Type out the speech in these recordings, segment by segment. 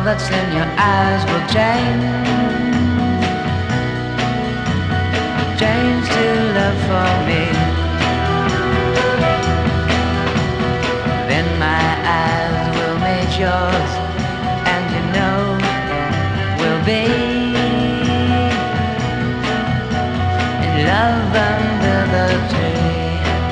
that's in your eyes will change to love for me. Then my eyes will meet yours, and you know we'll be in love under the tree.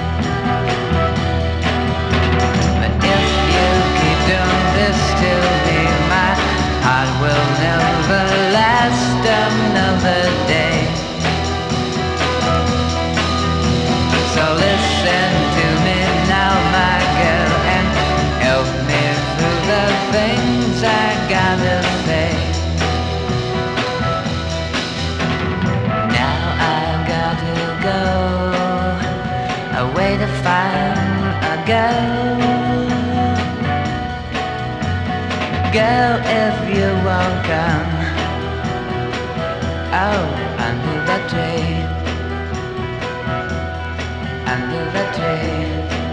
But if you keep doing this to me, my heart will never last another day. So listen to me now, my girl, and help me through the things I gotta say. Now I've got to go away to find a girl. Girl, if you won't come, oh, under the tree, under the tree.